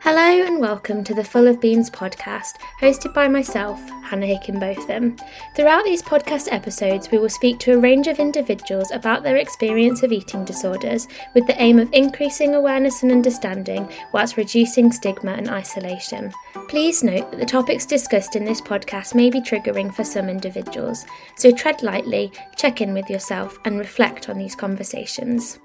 Hello and welcome to the Full of Beans podcast, hosted by myself, Hannah Hickenbotham. Throughout these podcast episodes, we will speak to a range of individuals about their experience of eating disorders with the aim of increasing awareness and understanding whilst reducing stigma and isolation. Please note that the topics discussed in this podcast may be triggering for some individuals, so tread lightly, check in with yourself and reflect on these conversations.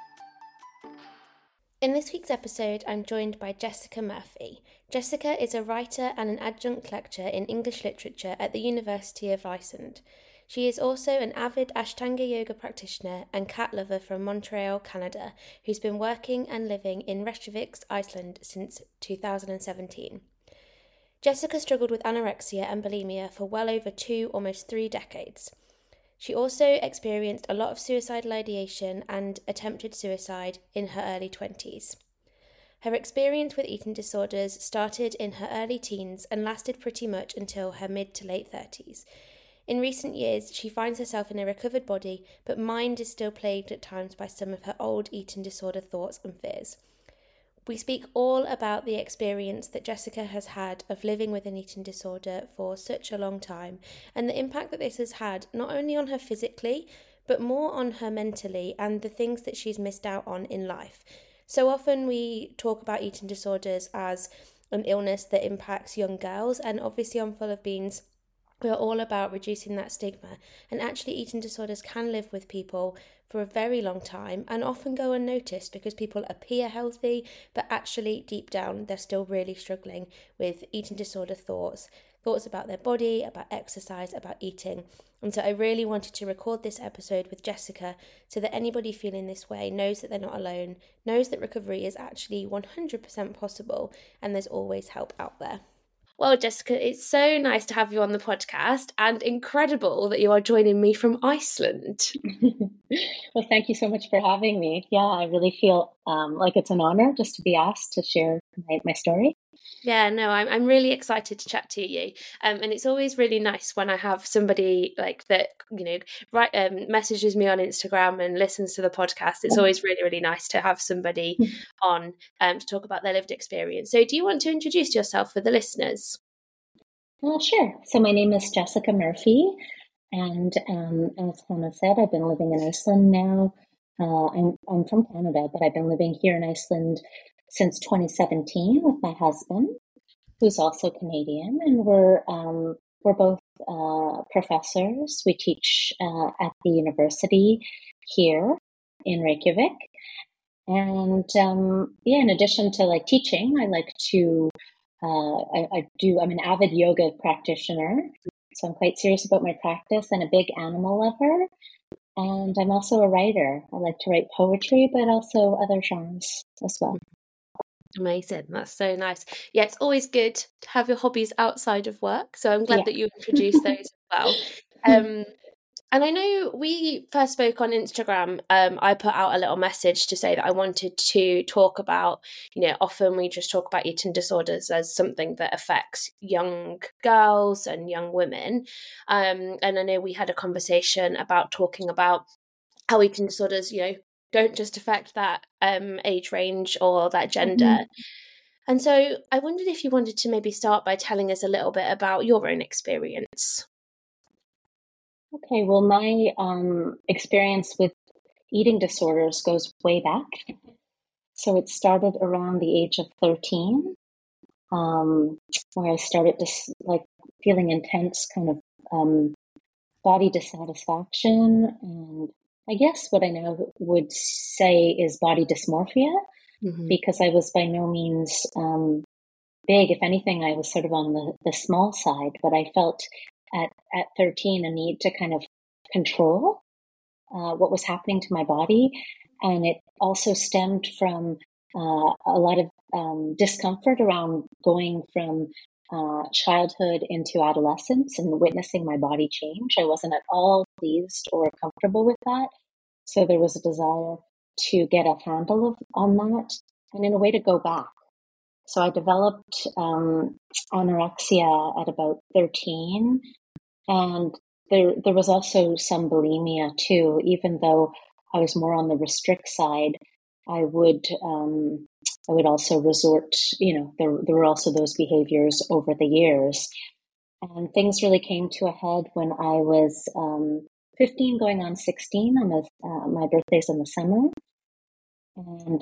In this week's episode, I'm joined by Jessica Murphy. Jessica is a writer and an adjunct lecturer in English literature at the University of Iceland. She is also an avid Ashtanga yoga practitioner and cat lover from Montreal, Canada, who's been working and living in Reykjavik, Iceland since 2017. Jessica struggled with anorexia and bulimia for well over 2, almost 3 decades. She also experienced a lot of suicidal ideation and attempted suicide in her early 20s. Her experience with eating disorders started in her early teens and lasted pretty much until her mid to late 30s. In recent years, she finds herself in a recovered body, but mind is still plagued at times by some of her old eating disorder thoughts and fears. We speak all about the experience that Jessica has had of living with an eating disorder for such a long time and the impact that this has had not only on her physically, but more on her mentally and the things that she's missed out on in life. So often we talk about eating disorders as an illness that impacts young girls, and obviously on Full of Beans, we are all about reducing that stigma, and actually eating disorders can live with people for a very long time and often go unnoticed because people appear healthy, but actually deep down they're still really struggling with eating disorder thoughts about their body, about exercise, about eating. And so I really wanted to record this episode with Jessica so that anybody feeling this way knows that they're not alone, knows that recovery is actually 100% possible, and there's always help out there. Well, Jessica, it's so nice to have you on the podcast and incredible that you are joining me from Iceland. Well, thank you so much for having me. Yeah, I really feel like it's an honor just to be asked to share my story. Yeah, no, I'm really excited to chat to you. And it's always really nice when I have somebody like that, messages me on Instagram and listens to the podcast. It's always really, really nice to have somebody on to talk about their lived experience. So do you want to introduce yourself for the listeners? Sure. So my name is Jessica Murphy. And as Hannah said, I've been living in Iceland now. I'm from Canada, but I've been living here in Iceland since 2017 with my husband, who's also Canadian, and we're both professors. We teach at the university here in Reykjavik, and in addition to like teaching, I like to I'm an avid yoga practitioner, so I'm quite serious about my practice and a big animal lover. And I'm also a writer. I like to write poetry, but also other genres as well. Amazing. That's so nice. Yeah, it's always good to have your hobbies outside of work. So I'm glad that you introduced those as well. And I know we first spoke on Instagram. I put out a little message to say that I wanted to talk about, often we just talk about eating disorders as something that affects young girls and young women. And I know we had a conversation about talking about how eating disorders, don't just affect that age range or that gender. Mm-hmm. And so I wondered if you wanted to maybe start by telling us a little bit about your own experience. Okay, well, my experience with eating disorders goes way back. So it started around the age of 13, where I started feeling intense kind of body dissatisfaction, and I guess what I now would say is body dysmorphia, mm-hmm. because I was by no means big. If anything, I was sort of on the small side, but I felt at 13 a need to kind of control what was happening to my body. And it also stemmed from a lot of discomfort around going from childhood into adolescence and witnessing my body change. I wasn't at all pleased or comfortable with that. So there was a desire to get a handle on that and in a way to go back. So I developed anorexia at about 13, and there was also some bulimia too. Even though I was more on the restrict side, I would I would also resort, there were also those behaviors over the years. And things really came to a head when I was 15 going on 16. My birthday's in the summer. And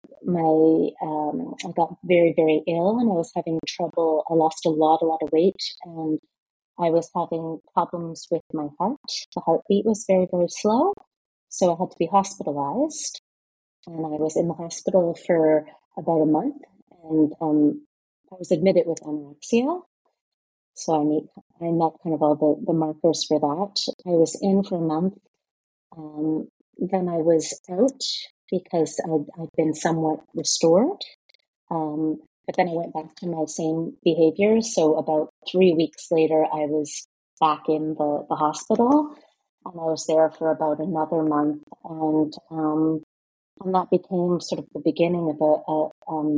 I got very, very ill, and I was having trouble. I lost a lot of weight, and I was having problems with my heart. The heartbeat was very, very slow. So I had to be hospitalized, and I was in the hospital for about a month, and I was admitted with anorexia. So I met kind of all the markers for that. I was in for a month. Then I was out because I'd been somewhat restored. But then I went back to my same behaviors. So about 3 weeks later, I was back in the hospital, and I was there for about another month. And that became sort of the beginning of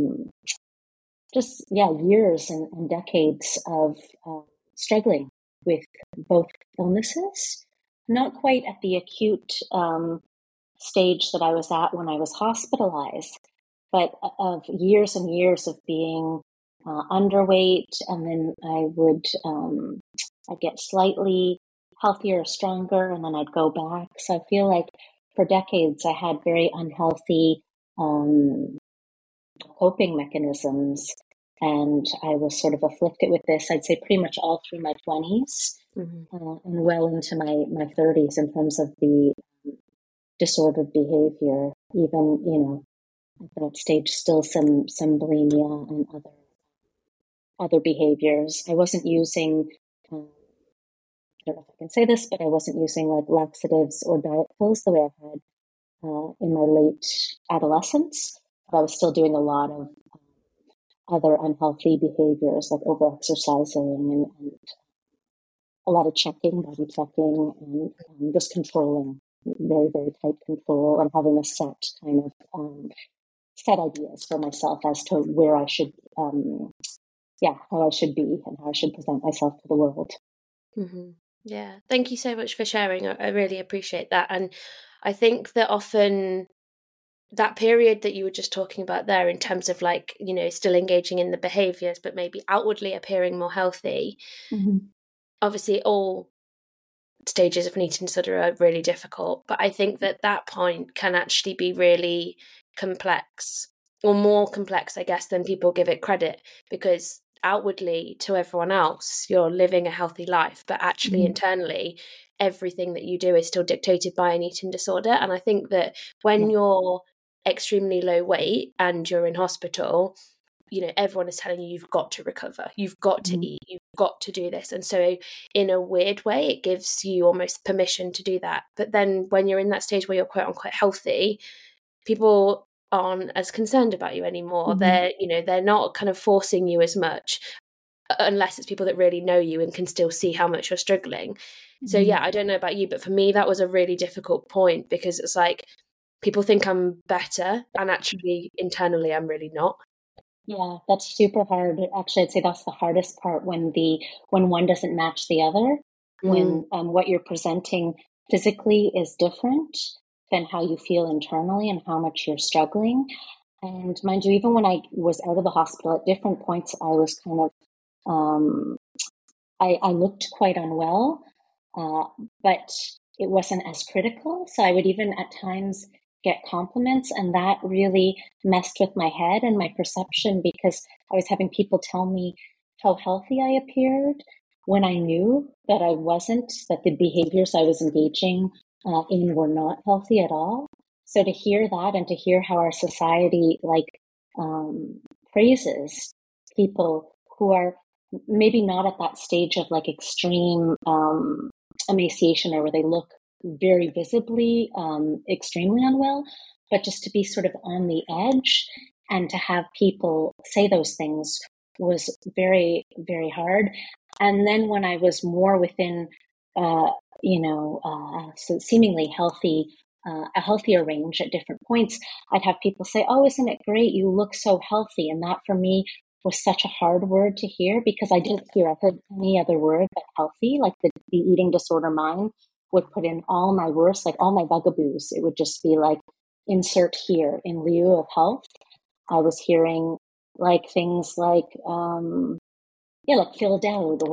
years and decades of struggling with both illnesses. Not quite at the acute stage that I was at when I was hospitalized, but of years and years of being underweight, and then I'd get slightly healthier, stronger, and then I'd go back. So I feel like for decades I had very unhealthy coping mechanisms, and I was sort of afflicted with this, I'd say pretty much all through my 20s and well into my 30s in terms of the disordered behavior, even, at that stage, still some bulimia and other behaviors. I wasn't using, I don't know if I can say this, but I wasn't using like laxatives or diet pills the way I had in my late adolescence. But I was still doing a lot of other unhealthy behaviors like over-exercising and a lot of body checking, and just controlling, very, very tight control, and having a set kind of set ideas for myself as to where I should, how I should be and how I should present myself to the world. Mm-hmm. Yeah, thank you so much for sharing. I really appreciate that. And I think that often that period that you were just talking about there, in terms of like, still engaging in the behaviors, but maybe outwardly appearing more healthy, obviously all stages of an eating disorder are really difficult, but I think that point can actually be really complex, or more complex, I guess, than people give it credit, because outwardly to everyone else you're living a healthy life, but actually internally everything that you do is still dictated by an eating disorder. And I think that when you're extremely low weight and you're in hospital, everyone is telling you you've got to recover, you've got to eat, you've got to do this. And so in a weird way, it gives you almost permission to do that. But then when you're in that stage where you're quote unquote healthy, people aren't as concerned about you anymore. They're not kind of forcing you as much, unless it's people that really know you and can still see how much you're struggling. So I don't know about you, but for me that was a really difficult point, because it's like people think I'm better, and actually internally I'm really not. Yeah, that's super hard. Actually, I'd say that's the hardest part, when one doesn't match the other, when what you're presenting physically is different than how you feel internally and how much you're struggling. And mind you, even when I was out of the hospital, at different points, I was kind of, I looked quite unwell, but it wasn't as critical. So I would even at times get compliments, and that really messed with my head and my perception, because I was having people tell me how healthy I appeared when I knew that I wasn't, that the behaviors I was engaging in were not healthy at all. So to hear that, and to hear how our society praises people who are maybe not at that stage of like extreme emaciation, or where they look very visibly extremely unwell, but just to be sort of on the edge, and to have people say those things was very, very hard. And then when I was more within, so seemingly healthy, a healthier range at different points, I'd have people say, "Oh, isn't it great? You look so healthy." And that for me was such a hard word to hear, because I heard any other word but healthy. Like the eating disorder mind would put in all my worst, like all my bugaboos. It would just be like, insert here in lieu of health. I was hearing like things like, like filled out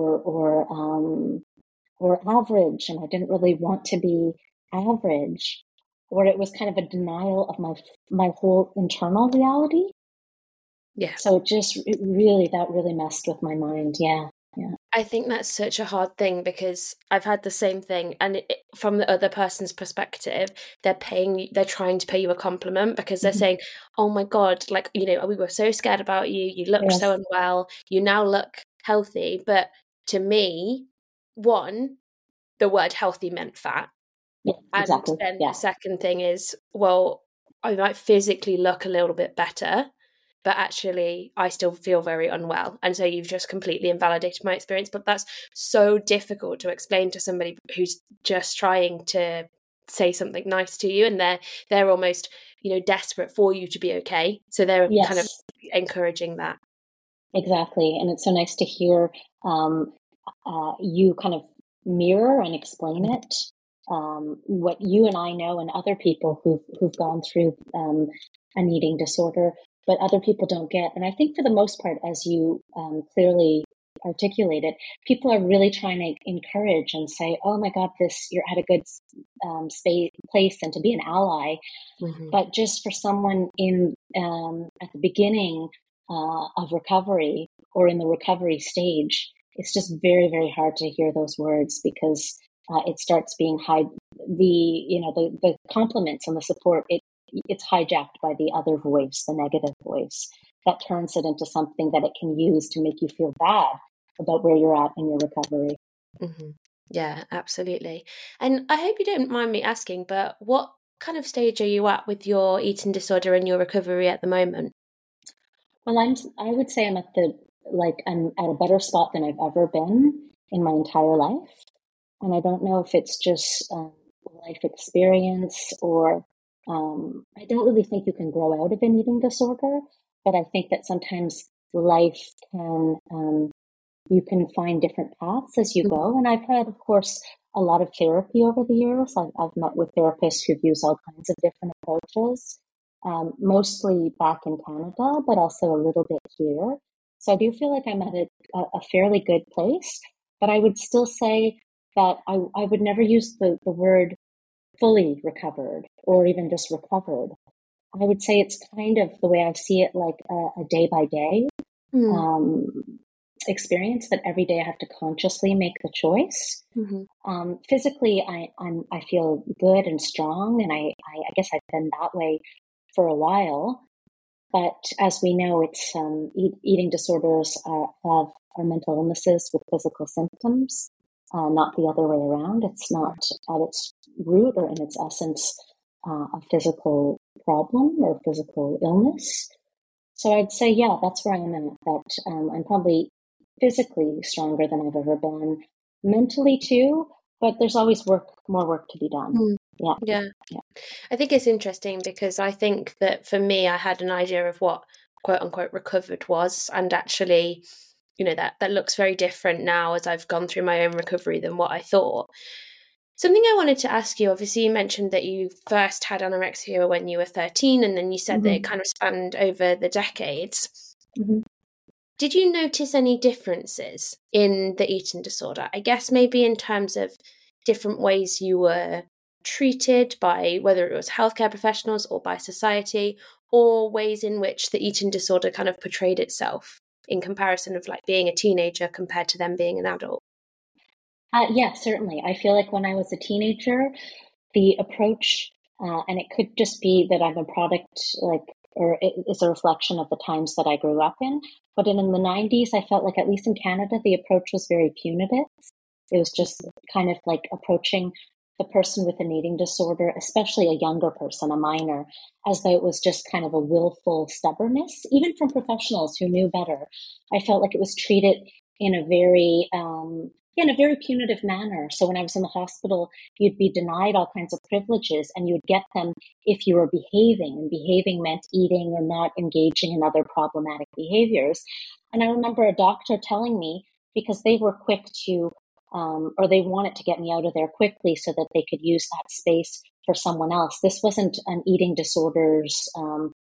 or average, and I didn't really want to be average, or it was kind of a denial of my whole internal reality. Yeah. So that really messed with my mind. Yeah. Yeah. I think that's such a hard thing because I've had the same thing, and from the other person's perspective, they're trying to pay you a compliment because they're saying, "Oh my God, like, we were so scared about you. You looked so Yes. unwell. You now look healthy." But to me, one, the word healthy meant fat. Yeah, And exactly. then the Yeah. second thing is, well, I might physically look a little bit better, but actually I still feel very unwell. And so you've just completely invalidated my experience. But that's so difficult to explain to somebody who's just trying to say something nice to you, and they're almost, desperate for you to be okay. So they're kind of Yes, encouraging that. exactly. And it's so nice to hear you kind of mirror and explain it. What you and I know, and other people who've gone through an eating disorder, but other people don't get. And I think for the most part, as you clearly articulated, people are really trying to encourage and say, "Oh my God, you're at a good place," and to be an ally. Mm-hmm. But just for someone in at the beginning of recovery or in the recovery stage, it's just very, very hard to hear those words because it starts being the compliments and the support. It's hijacked by the other voice, the negative voice, that turns it into something that it can use to make you feel bad about where you're at in your recovery. Mm-hmm. Yeah, absolutely. And I hope you don't mind me asking, but what kind of stage are you at with your eating disorder and your recovery at the moment? Well, I would say I'm at a better spot than I've ever been in my entire life. And I don't know if it's just life experience or I don't really think you can grow out of an eating disorder, but I think that sometimes life you can find different paths as you go. And I've had, of course, a lot of therapy over the years. I've met with therapists who've used all kinds of different approaches, mostly back in Canada, but also a little bit here. So I do feel like I'm at a fairly good place, but I would still say that I would never use the word fully recovered or even just recovered. I would say it's kind of the way I see it, like a day by day Mm. um, experience that every day I have to consciously make the choice. Mm-hmm. Physically, I feel good and strong, and I guess I've been that way for a while. But as we know, it's eating disorders are mental illnesses with physical symptoms, not the other way around. It's not at its root or in its essence a physical problem or physical illness. So I'd say, yeah, that's where I'm at. That I'm probably physically stronger than I've ever been, mentally too. But there's always more work to be done. Mm. Yeah, Yeah. yeah, I think it's interesting because I think that for me, I had an idea of what quote unquote recovered was. And actually, that looks very different now as I've gone through my own recovery than what I thought. Something I wanted to ask you, obviously, you mentioned that you first had anorexia when you were 13, and then you said that it mm-hmm. kind of spanned over the decades. Mm-hmm. Did you notice any differences in the eating disorder? I guess maybe in terms of different ways you were treated by whether it was healthcare professionals or by society, or ways in which the eating disorder kind of portrayed itself in comparison of like being a teenager compared to them being an adult. Yeah, certainly. I feel like when I was a teenager, the approach, and it could just be that I'm a product, or it is a reflection of the times that I grew up in. But in the 90s, I felt like, at least in Canada, the approach was very punitive. It was just kind of like approaching the person with an eating disorder, especially a younger person, a minor, as though it was just kind of a willful stubbornness, even from professionals who knew better. I felt like it was treated in a very punitive manner. So when I was in the hospital, you'd be denied all kinds of privileges, and you would get them if you were behaving. And behaving meant eating or not engaging in other problematic behaviors. And I remember a doctor telling me, because they were quick to or they wanted to get me out of there quickly so that they could use that space for someone else. This wasn't an eating disorders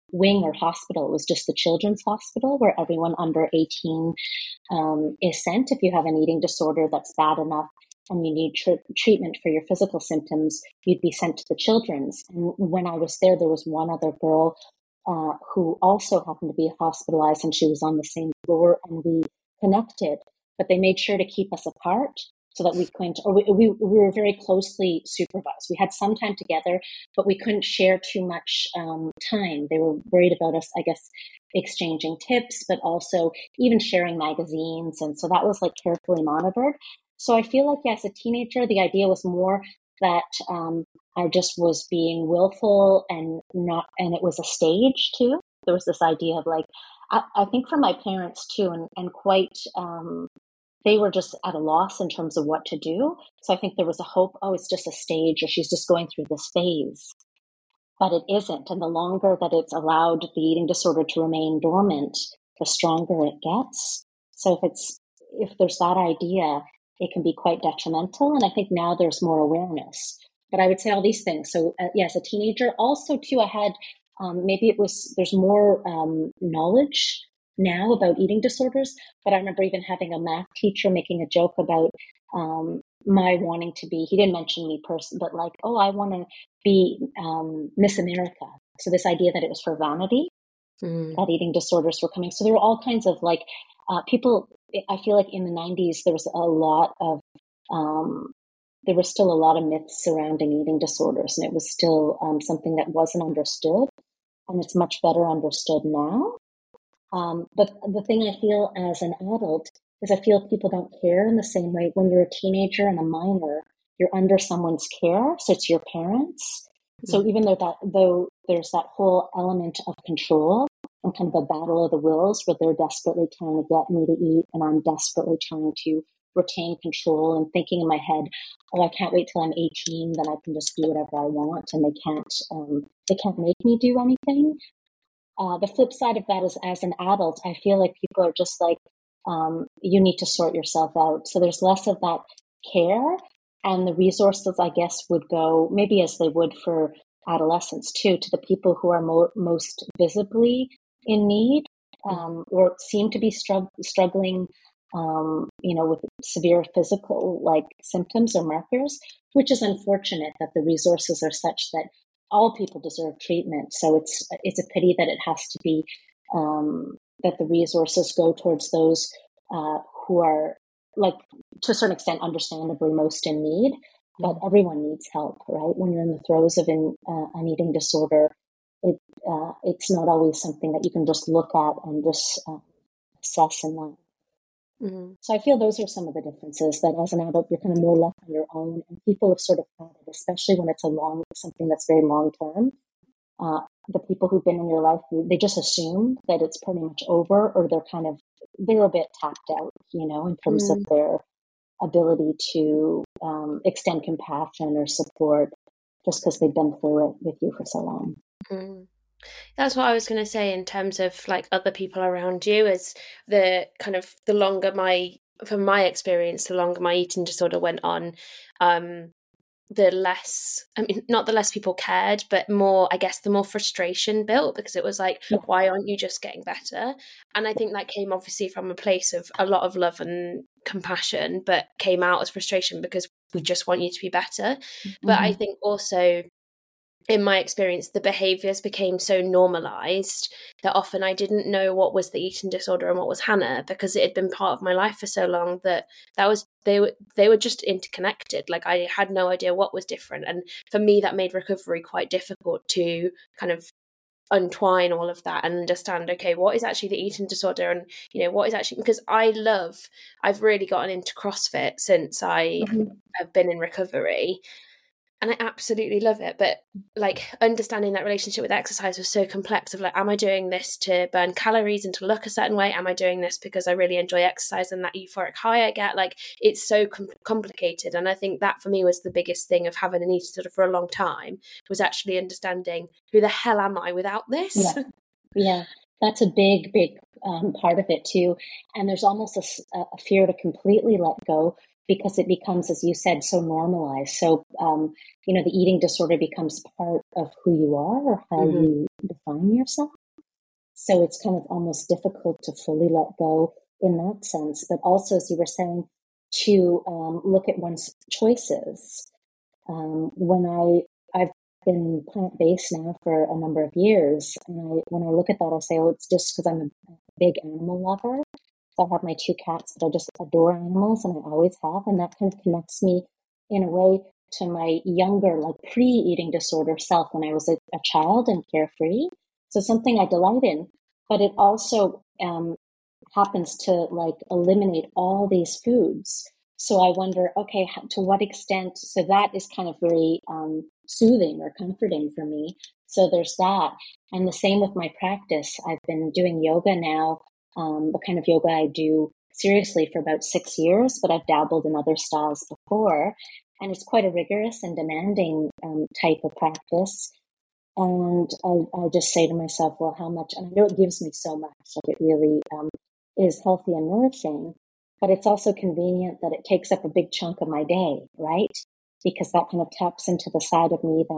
wing or hospital. It was just the children's hospital where everyone under 18 is sent. If you have an eating disorder that's bad enough and you need treatment for your physical symptoms, you'd be sent to the children's. And when I was there was one other girl who also happened to be hospitalized, and she was on the same floor, and we connected, but they made sure to keep us apart so that we couldn't, or we were very closely supervised. We had some time together, but we couldn't share too much time. They were worried about us, I guess, exchanging tips, but also even sharing magazines. And so that was like carefully monitored. So I feel like, as a teenager, the idea was more that I just was being willful and it was a stage too. There was this idea of like, I think for my parents too, and quite, they were just at a loss in terms of what to do. So I think there was a hope, oh, it's just a stage, or she's just going through this phase. But it isn't. And the longer that it's allowed the eating disorder to remain dormant, the stronger it gets. So if there's that idea, it can be quite detrimental. And I think now there's more awareness. But I would say all these things. So as a teenager, also too, I had, there's more knowledge now about eating disorders. But I remember even having a math teacher making a joke about my wanting to be, he didn't mention me but like, oh, I want to be Miss America. So this idea that it was for vanity, that eating disorders were coming. So there were all kinds of like people, I feel like in the 90s, there was there was still a lot of myths surrounding eating disorders, and it was still something that wasn't understood, and it's much better understood now. But the thing I feel as an adult is I feel people don't care in the same way. When you're a teenager and a minor, you're under someone's care, so it's your parents. So even though there's that whole element of control and kind of a battle of the wills where they're desperately trying to get me to eat and I'm desperately trying to retain control and thinking in my head, oh, I can't wait till I'm 18, then I can just do whatever I want, and they can't make me do anything. The flip side of that is, as an adult, I feel like people are just like, you need to sort yourself out. So there's less of that care, and the resources, I guess, would go, maybe as they would for adolescents too, to the people who are most visibly in need, or seem to be struggling, with severe physical like symptoms or markers, which is unfortunate that the resources are such that all people deserve treatment. So it's a pity that it has to be that the resources go towards those who are, like, to a certain extent, understandably most in need. But everyone needs help, right? When you're in the throes of an eating disorder, it's not always something that you can just look at and just assess and learn. So I feel those are some of the differences, that as an adult, you're kind of more left on your own, and people have sort of had it, especially when it's something that's very long term. The people who've been in your life, they just assume that it's pretty much over, or they're a bit tapped out, in terms of their ability to extend compassion or support, just because they've been through it with you for so long. That's what I was going to say in terms of like other people around you, as the longer from my experience, the longer my eating disorder went on, the less, not the less people cared, but more, I guess, the more frustration built, because it was like, why aren't you just getting better? And I think that came obviously from a place of a lot of love and compassion, but came out as frustration because we just want you to be better. But I think also, in my experience, the behaviours became so normalised that often I didn't know what was the eating disorder and what was Hannah, because it had been part of my life for so long that they were just interconnected. Like, I had no idea what was different. And for me, that made recovery quite difficult to kind of untwine all of that and understand, okay, what is actually the eating disorder, and what is actually, because I've really gotten into CrossFit since I have been in recovery. And I absolutely love it. But like, understanding that relationship with exercise was so complex, of like, am I doing this to burn calories and to look a certain way? Am I doing this because I really enjoy exercise and that euphoric high I get? Like, it's so complicated. And I think that for me was the biggest thing of having an eating disorder for a long time, was actually understanding, who the hell am I without this? Yeah. That's a big part of it too. And there's almost a fear to completely let go, because it becomes, as you said, so normalized. So, the eating disorder becomes part of who you are, or how you define yourself. So it's kind of almost difficult to fully let go in that sense. But also, as you were saying, to look at one's choices. I've been plant-based now for a number of years, and when I look at that, I'll say, oh, it's just because I'm a big animal lover. So I have my two cats, but I just adore animals, and I always have, and that kind of connects me in a way to my younger, like pre-eating disorder self when I was a child and carefree. So something I delight in, but it also happens to like eliminate all these foods. So I wonder, okay, to what extent? So that is kind of very soothing or comforting for me. So there's that. And the same with my practice. I've been doing yoga now, the kind of yoga I do seriously for about 6 years, but I've dabbled in other styles before. And it's quite a rigorous and demanding type of practice. And I just say to myself, well, how much? And I know it gives me so much. Like it really is healthy and nourishing, but it's also convenient that it takes up a big chunk of my day, right? Because that kind of taps into the side of me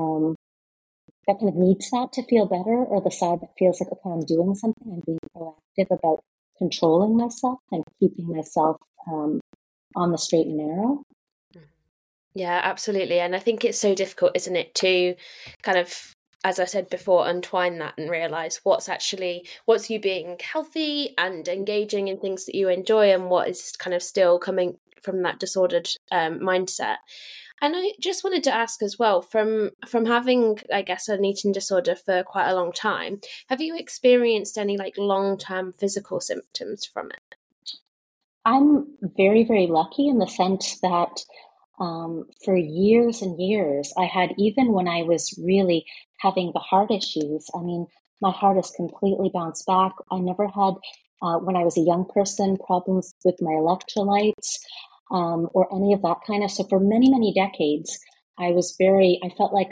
that kind of needs that to feel better, or the side that feels like, okay, I'm doing something, I'm being proactive about controlling myself and keeping myself on the straight and narrow. Yeah, absolutely. And I think it's so difficult, isn't it, to kind of, as I said before, untwine that and realize what's you being healthy and engaging in things that you enjoy, and what is kind of still coming from that disordered mindset. And I just wanted to ask as well, from having, I guess, an eating disorder for quite a long time, have you experienced any like long-term physical symptoms from it? I'm very, very lucky in the sense that for years and years, I had, even when I was really having the heart issues, I mean, my heart has completely bounced back. I never had, when I was a young person, problems with my electrolytes or any of that kind of. So for many, many decades, I felt like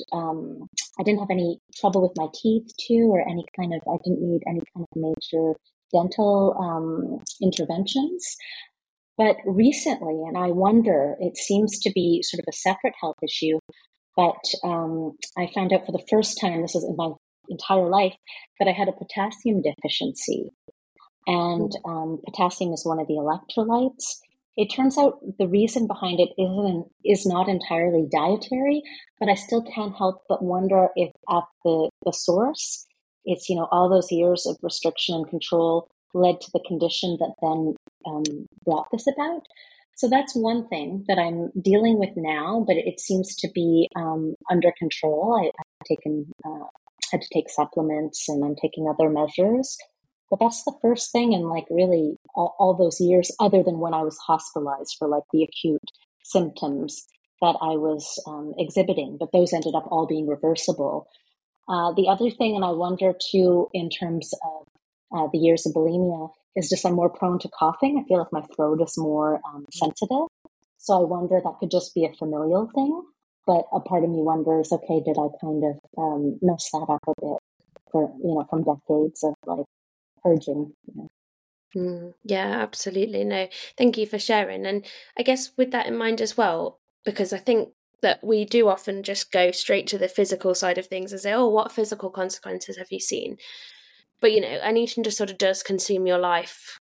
I didn't have any trouble with my teeth too, or I didn't need any kind of major dental interventions. But recently, and I wonder, it seems to be sort of a separate health issue, but I found out for the first time, this is in my entire life, that I had a potassium deficiency. And potassium is one of the electrolytes. It turns out the reason behind it is not entirely dietary, but I still can't help but wonder if at the source, it's, all those years of restriction and control led to the condition that then brought this about. So that's one thing that I'm dealing with now, but it seems to be under control. I've had to take supplements, and I'm taking other measures. But that's the first thing in like really all those years, other than when I was hospitalized for like the acute symptoms that I was exhibiting. But those ended up all being reversible. The other thing, and I wonder too, in terms of the years of bulimia, is just I'm more prone to coughing. I feel like my throat is more sensitive. So I wonder that could just be a familial thing. But a part of me wonders, okay, did I kind of mess that up a bit from decades of like purging? Yeah, absolutely. No, thank you for sharing. And I guess with that in mind as well, because I think that we do often just go straight to the physical side of things and say, oh, what physical consequences have you seen? But, an eating disorder does consume your life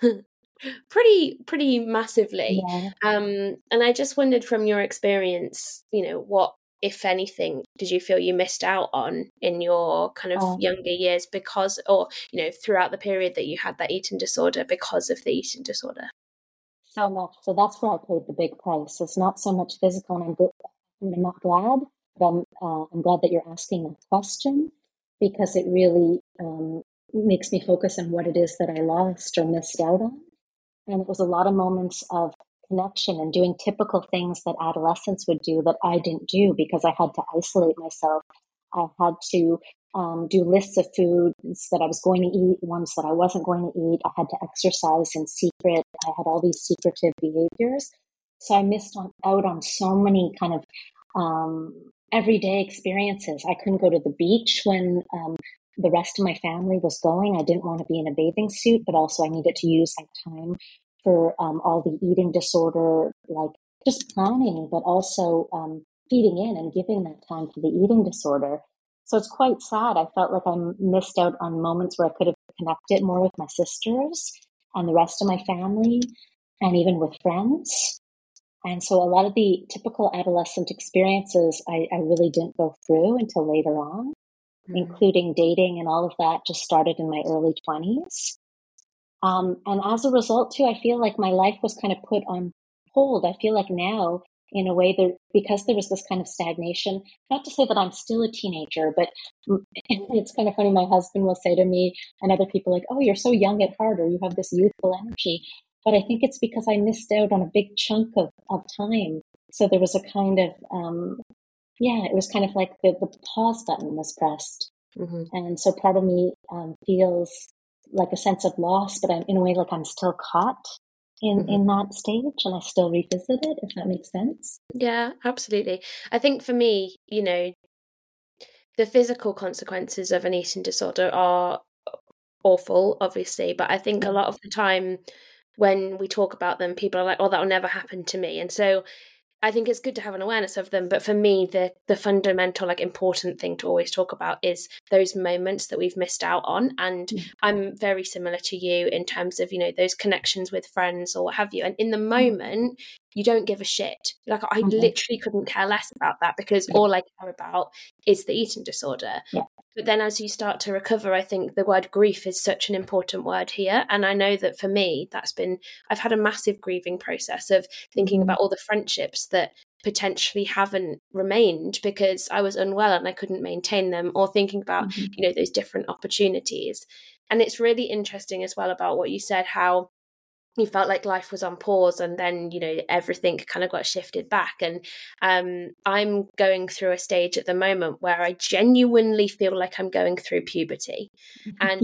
pretty massively. Yeah. And I just wondered, from your experience, what, if anything, did you feel you missed out on in your kind of younger years because, or, throughout the period that you had that eating disorder because of the eating disorder? So much. So that's where I paid the big price. It's not so much physical, and I'm not glad, but I'm glad that you're asking that question, because it really makes me focus on what it is that I lost or missed out on. And it was a lot of moments of connection and doing typical things that adolescents would do that I didn't do because I had to isolate myself. I had to do lists of foods that I was going to eat, ones that I wasn't going to eat. I had to exercise in secret. I had all these secretive behaviors. So I missed out on so many kind of everyday experiences. I couldn't go to the beach when the rest of my family was going. I didn't want to be in a bathing suit, but also I needed to use that time for all the eating disorder, like just planning, but also feeding in and giving that time for the eating disorder. So it's quite sad. I felt like I missed out on moments where I could have connected more with my sisters and the rest of my family and even with friends. And so a lot of the typical adolescent experiences I really didn't go through until later on, including dating and all of that just started in my early 20s. And as a result, too, I feel like my life was kind of put on hold. I feel like now, in a way, because there was this kind of stagnation, not to say that I'm still a teenager, but it's kind of funny. My husband will say to me and other people like, oh, you're so young at heart, or you have this youthful energy. But I think it's because I missed out on a big chunk of time. So there was a kind of, it was kind of like the pause button was pressed. Mm-hmm. And so part of me feels like a sense of loss, but I'm in a way like I'm still caught in that stage, and I still revisit it, if that makes sense. Yeah, absolutely. I think for me, the physical consequences of an eating disorder are awful, obviously, but I think a lot of the time when we talk about them, people are like, oh, that'll never happen to me. And so I think it's good to have an awareness of them. But for me, the fundamental, important thing to always talk about is those moments that we've missed out on. And I'm very similar to you in terms of, those connections with friends or what have you. And in the moment, you don't give a shit. Like, I literally couldn't care less about that because all I care about is the eating disorder. Yeah. But then as you start to recover, I think the word grief is such an important word here. And I know that for me, I've had a massive grieving process of thinking about all the friendships that potentially haven't remained because I was unwell and I couldn't maintain them, or thinking about, those different opportunities. And it's really interesting as well about what you said, how you felt like life was on pause and then everything kind of got shifted back. And I'm going through a stage at the moment where I genuinely feel like I'm going through puberty. And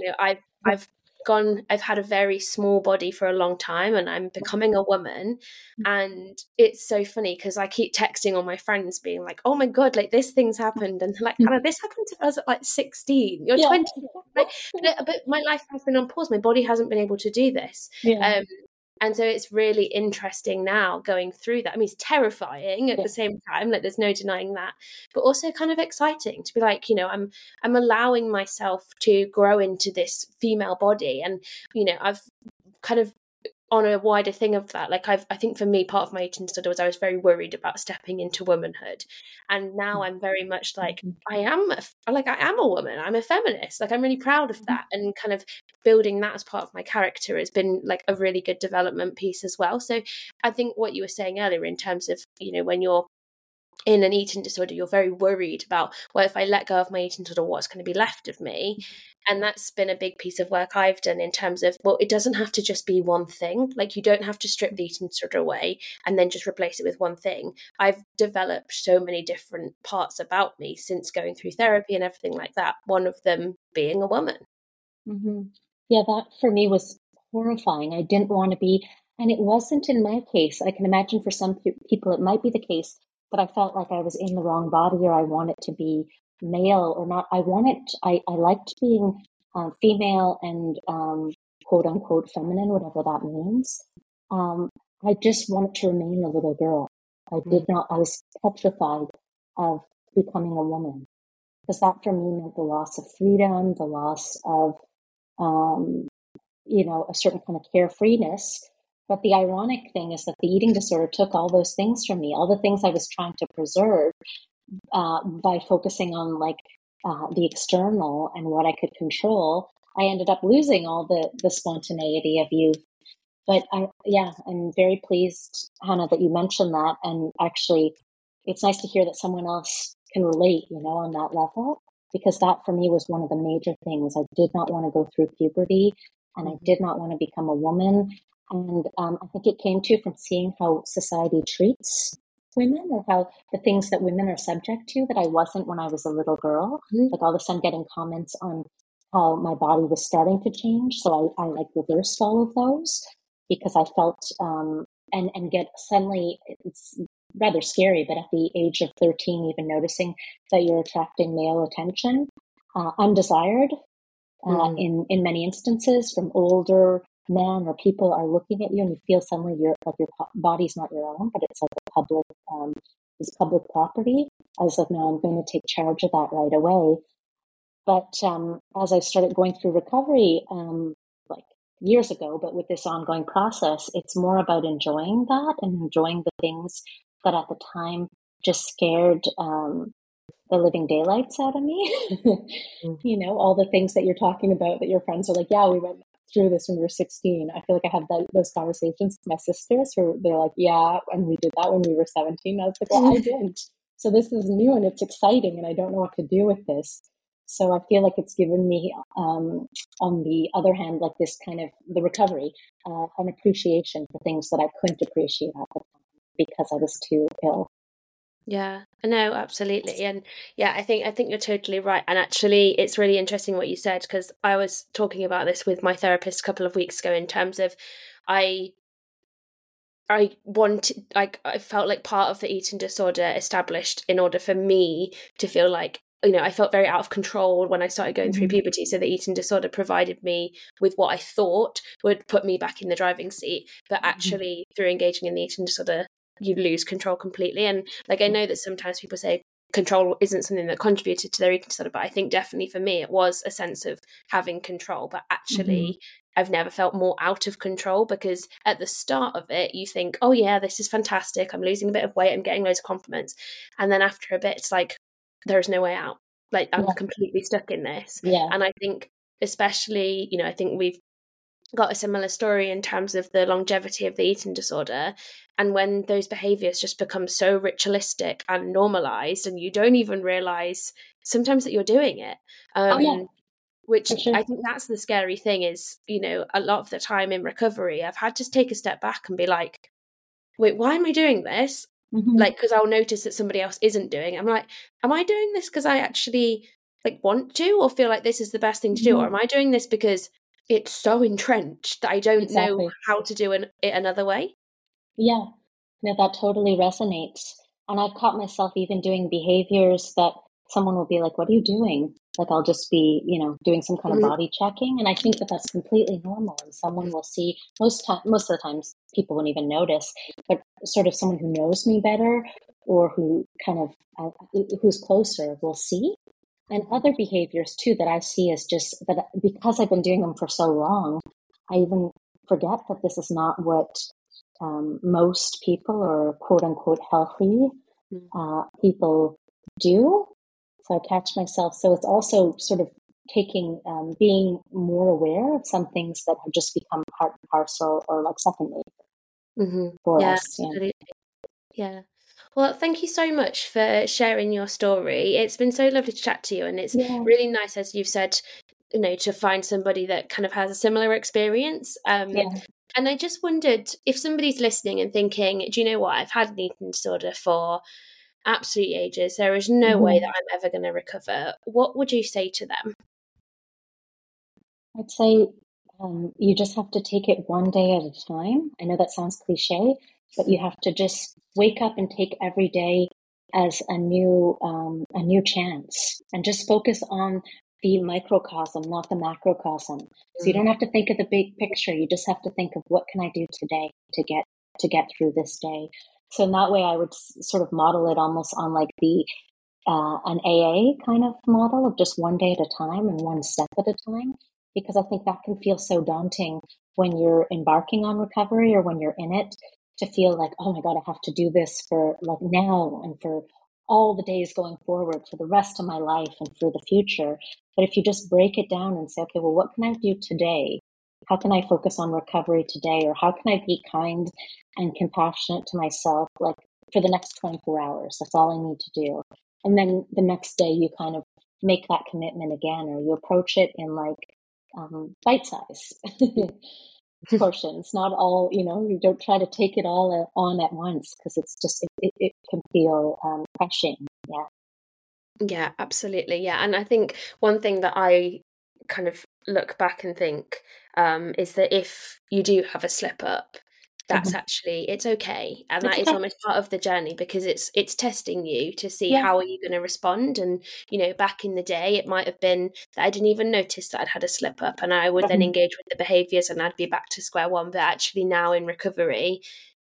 I've had a very small body for a long time and I'm becoming a woman. And it's so funny because I keep texting all my friends being like, oh my God, like this thing's happened. And they're like, Hannah, this happened to us at 16, you're 20. Right? But my life has been on pause. My body hasn't been able to do this. And so it's really interesting now going through that. I mean, it's terrifying at the same time, like there's no denying that, but also kind of exciting to be like, I'm allowing myself to grow into this female body. And, I've kind of on a wider thing of that, I think for me, part of my eating disorder was I was very worried about stepping into womanhood. And now I'm very much like, I am a woman, I'm a feminist, I'm really proud of that. And kind of building that as part of my character has been a really good development piece as well. So I think what you were saying earlier in terms of, when you're in an eating disorder, you're very worried about, well, if I let go of my eating disorder, what's going to be left of me? And that's been a big piece of work I've done in terms of, well, it doesn't have to just be one thing. You don't have to strip the eating disorder away and then just replace it with one thing. I've developed so many different parts about me since going through therapy and everything like that. One of them being a woman. Yeah, that for me was horrifying. I didn't want to be, and it wasn't in my case. I can imagine for some people it might be the case, but I felt like I was in the wrong body, or I wanted to be male or not. I liked being female and quote unquote feminine, whatever that means. I just wanted to remain a little girl. I was petrified of becoming a woman, because that for me meant the loss of freedom, the loss of, a certain kind of carefreeness. But the ironic thing is that the eating disorder took all those things from me, all the things I was trying to preserve by focusing on the external and what I could control. I ended up losing all the spontaneity of youth. But I'm very pleased, Hannah, that you mentioned that. And actually, it's nice to hear that someone else can relate, on that level, because that for me was one of the major things. I did not want to go through puberty, and I did not want to become a woman. And I think it came too from seeing how society treats women, or how the things that women are subject to that I wasn't when I was a little girl. All of a sudden getting comments on how my body was starting to change. So I reversed all of those, because I felt and get suddenly, it's rather scary, but at the age of 13, even noticing that you're attracting male attention, undesired, in many instances, from older men or people are looking at you, and you feel suddenly your body's not your own, but it's like a public is public property. I was like, no, I'm going to take charge of that right away. But as I started going through recovery, like years ago, but with this ongoing process, it's more about enjoying that and enjoying the things that at the time just scared the living daylights out of me. You know, all the things that you're talking about that your friends are like, yeah, we went through this when we were 16. I feel like I have those conversations with my sisters where they're like, yeah, and we did that when we were 17. I was like, well, I didn't. So this is new and it's exciting and I don't know what to do with this. So I feel like it's given me, on the other hand, like this kind of the recovery, an appreciation for things that I couldn't appreciate at the time because I was too ill. Yeah, no, absolutely. And yeah, I think you're totally right. And actually it's really interesting what you said, because I was talking about this with my therapist a couple of weeks ago in terms of I wanted, like, I felt like part of the eating disorder established in order for me to feel like, you know, I felt very out of control when I started going through puberty. So the eating disorder provided me with what I thought would put me back in the driving seat. But actually, through engaging in the eating disorder, you lose control completely. And like, I know that sometimes people say control isn't something that contributed to their eating disorder, but I think definitely for me, it was a sense of having control. But actually, I've never felt more out of control, because at the start of it, you think, oh yeah, this is fantastic. I'm losing a bit of weight. I'm getting loads of compliments. And then after a bit, it's like, there's no way out. Like, I'm completely stuck in this. Yeah. And I think, especially, you know, I think we've got a similar story in terms of the longevity of the eating disorder. And when those behaviors just become so ritualistic and normalized, and you don't even realize sometimes that you're doing it. Which Sure. I think that's the scary thing is, you know, a lot of the time in recovery, I've had to take a step back and be like, wait, why am I doing this? Like, because I'll notice that somebody else isn't doing it. I'm like, am I doing this because I actually like want to, or feel like this is the best thing to do? Or am I doing this because it's so entrenched that I don't know how to do it another way? Yeah, no, that totally resonates. And I've caught myself even doing behaviors that someone will be like, what are you doing? Like I'll just be, you know, doing some kind of body checking. And I think that that's completely normal. And someone will see, most of the times people won't even notice, but sort of someone who knows me better or who kind of, who's closer will see. And other behaviors too that I see is just that because I've been doing them for so long, I even forget that this is not what most people or quote unquote healthy people do. So I catch myself. So it's also sort of taking, being more aware of some things that have just become part and parcel or like second nature for us. Yeah. Absolutely. Yeah. Well, thank you so much for sharing your story. It's been so lovely to chat to you, and it's really nice, as you've said, you know, to find somebody that kind of has a similar experience. And I just wondered if somebody's listening and thinking, do you know what? I've had an eating disorder for absolute ages. There is no way that I'm ever going to recover. What would you say to them? I'd say you just have to take it one day at a time. I know that sounds cliche, but you have to just wake up and take every day as a new chance, and just focus on the microcosm, not the macrocosm. So you don't have to think of the big picture. You just have to think of what can I do today to get through this day. So in that way, I would sort of model it almost on like the an AA kind of model of just one day at a time and one step at a time, because I think that can feel so daunting when you're embarking on recovery or when you're in it, to feel like, oh my God, I have to do this for like now and for all the days going forward, for the rest of my life and for the future. But if you just break it down and say, okay, well, what can I do today? How can I focus on recovery today? Or how can I be kind and compassionate to myself, like for the next 24 hours? That's all I need to do. And then the next day you kind of make that commitment again, or you approach it in like bite size portions, not all, you know, you don't try to take it all on at once, because it's just, it can feel crushing. Yeah. Yeah, absolutely. Yeah. And I think one thing that I kind of look back and think is that if you do have a slip up, that's actually, it's okay, and that is almost part of the journey, because it's testing you to see how are you going to respond. And you know, back in the day, it might have been that I didn't even notice that I'd had a slip up, and I would then engage with the behaviors and I'd be back to square one. But actually now in recovery, it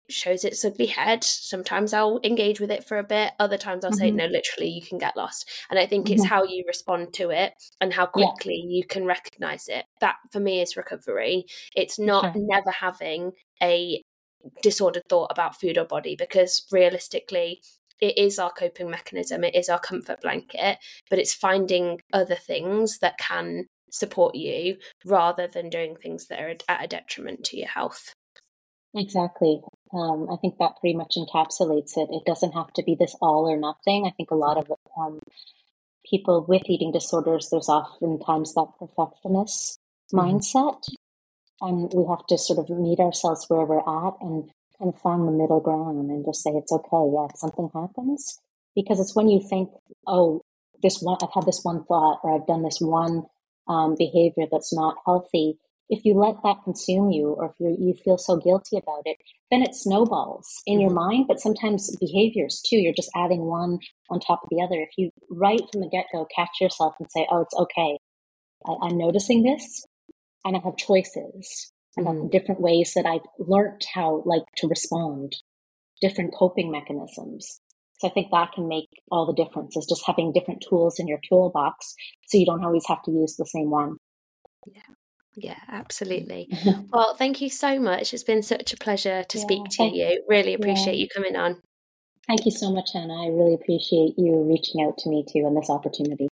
shows its ugly head. Sometimes I'll engage with it for a bit. Other times I'll say, no, literally, you can get lost. And I think it's how you respond to it and how quickly you can recognize it. That for me is recovery. It's not never having a disordered thought about food or body, because realistically, it is our coping mechanism. It is our comfort blanket, but it's finding other things that can support you rather than doing things that are at a detriment to your health. Exactly. I think that pretty much encapsulates it. It doesn't have to be this all or nothing. I think a lot of people with eating disorders, there's oftentimes that perfectionist mindset, and we have to sort of meet ourselves where we're at and kind of find the middle ground and just say it's okay. Yeah, if something happens, because it's when you think, oh, I've had this one thought, or I've done this one behavior that's not healthy. If you let that consume you, or if you feel so guilty about it, then it snowballs in your mind. But sometimes behaviors too, you're just adding one on top of the other. If you right from the get-go catch yourself and say, oh, it's okay, I'm noticing this, and I have choices, and I have different ways that I've learned how to respond, different coping mechanisms. So I think that can make all the difference, is just having different tools in your toolbox, so you don't always have to use the same one. Yeah, absolutely. Well, thank you so much. It's been such a pleasure to speak to you. Really appreciate you coming on. Thank you so much, Hannah. I really appreciate you reaching out to me too, and this opportunity.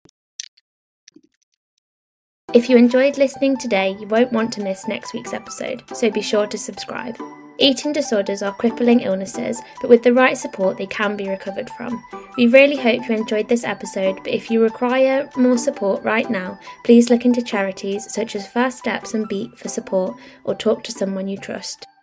If you enjoyed listening today, you won't want to miss next week's episode, so be sure to subscribe. Eating disorders are crippling illnesses, but with the right support they can be recovered from. We really hope you enjoyed this episode, but if you require more support right now, please look into charities such as First Steps and Beat for support, or talk to someone you trust.